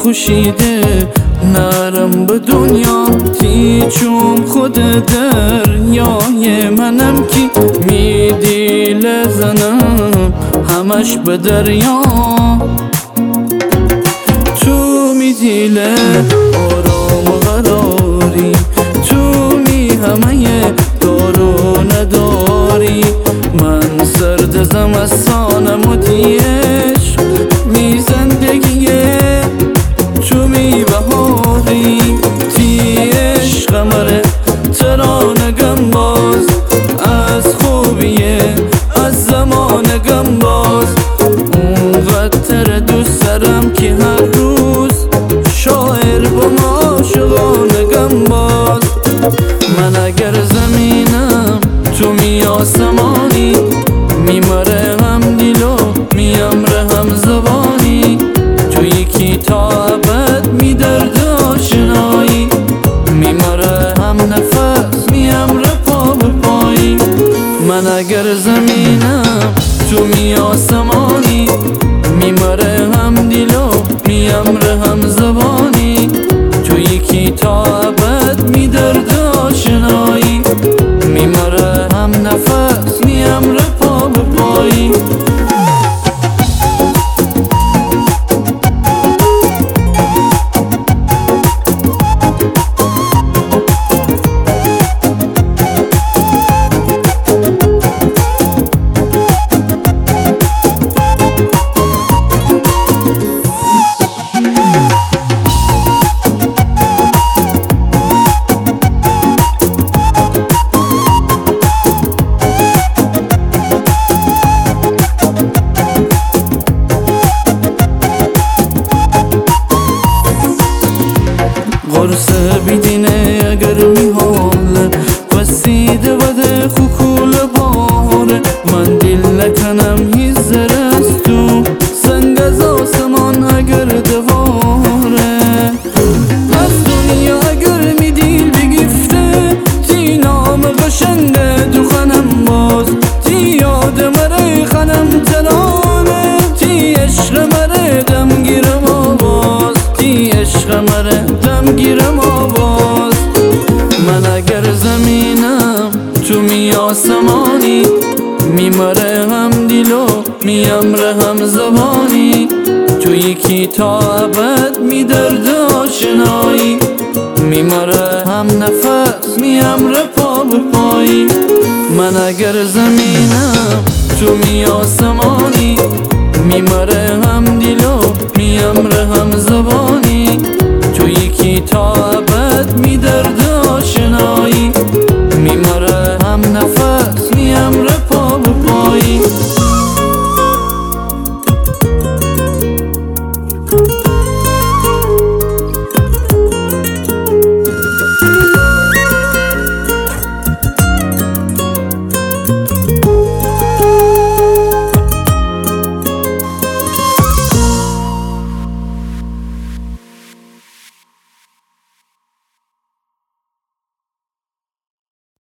خوشیده نرم به دنیا تی چوم خود دریای منم کی میدی لزنم همش به دریا تو میدی آرام و قراری تو می همه دارو نداری من سرد زمستانم و دیش می زندگیه تو می بهاری تی عشقمره ترانگم باز از خوبیه از زمانگم باز اونقدر دوست دارم که هر روز شاعر با معاشقانگم باز من اگر زمینم تو می آسمانی میمره هم دیل و میامره هم زبانی تو یکی تا ابد می درد آشنایی میمره هم نفس میامره پا به پایی من اگر زمینم تو می آسمانی میمره هم دیل و میامره هم زبانی تو یکی تا ابد می درد آشنایی میمره هم نفس میامره پا به پایی قرص بیدینه اگر میحاله وسیده وده خوکول باره من دیل نکنم هیز زرست تو سنگ از آسمان اگر دواره از دنیا اگر می دیل بگیفته تی نام قشنده دو خنم باز تی یاد مره خنم ترانه تی عشق مره دم گیرم آواز تی عشق مره گیرم آواز من اگر زمینم تو می آسمانی میمره هم دیل و میامره هم زبانی تو یکی تا ابد می درد آشنایی میمره هم نفس میامره پا به پایی من اگر زمینم تو می آسمانی میمره هم دیل و میامره هم زبانی